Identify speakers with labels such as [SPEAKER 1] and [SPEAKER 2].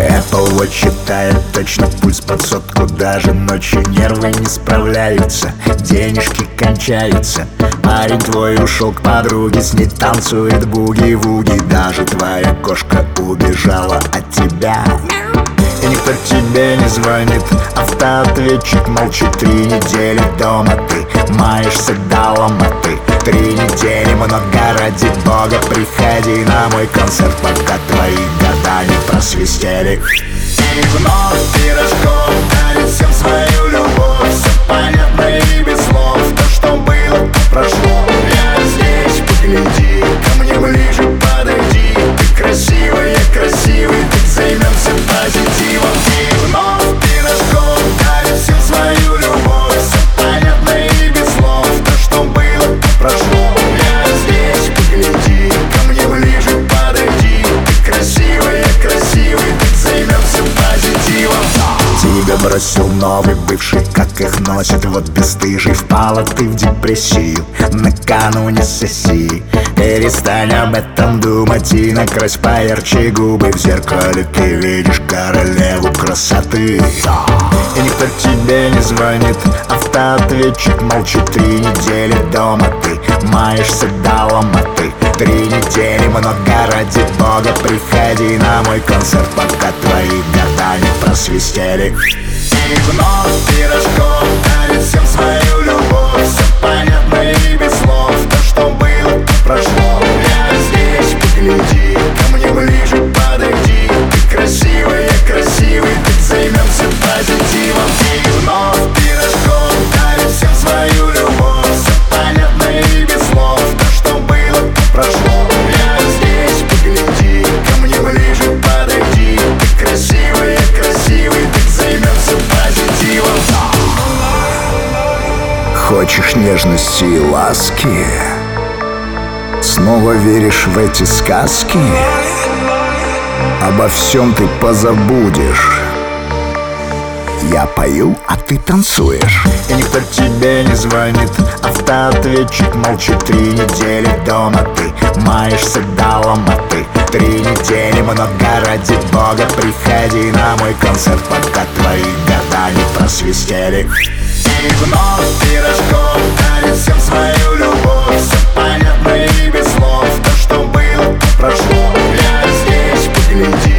[SPEAKER 1] Apple Watch считает точно пульс под сотку. Даже ночью нервы не справляются, денежки кончаются. Парень твой ушел к подруге, с ней танцует буги-вуги. Даже твоя кошка убежала от тебя, и никто тебе не звонит. Автоответчик молчит 3 недели дома. Ты маешься до ломоты. 3 недели много, ради бога, приходи на мой концерт, пока твои года не просвистели. И вновь пирожков дарит всем свою любовь. Все понятно и без слов. То, что было, то прошло. Я здесь, погляди, ко мне ближе подойди. Ты красивая, я красивый, так займемся позитивом. И вновь пирожков дарит всем свою любовь. Все понятно и без слов. То, что было, то прошло. Я здесь, погляди, ко мне ближе подойди. Ты красивая, я красивый, так займемся позитивом. Тебя бросил новый бывший, как их носит, вот бесстыжий. Впала ты в депрессию накануне сессии. Перестань об этом думать и накрась поярче губы. В зеркале ты видишь королеву красоты. И никто тебе не звонит, автоответчик молчит 3 недели дома. Ты маешься до ломоты. 3 недели много, ради бога, приходи на мой концерт, пока твои года не просвистели. И вновь пирожков дарит всем свою любовь. Все понятно и без слов. То, что было, то прошло. Я здесь, погляди, ко мне ближе подойди. Ты красивая, я красивый, так займемся позитивом. И вновь пирожков дарит всем свою любовь. Все понятно и без слов. То, что было, то прошло. Я здесь, погляди, ко мне ближе подойди. Ты красивая, я красивый, так займемся позитивом. Хочешь нежности и ласки? Снова веришь в эти сказки? Обо всем ты позабудешь. Я пою, а ты танцуешь. И никто тебе не звонит, автоответчик молчит 3 недели дома. Ты маешься до ломоты. 3 недели много, ради бога, приходи на мой концерт, пока твои года не просвистели. И вновь пирожков дарит всем свою любовь. Все понятно и без слов. То, что было, то прошло. Я здесь, погляди,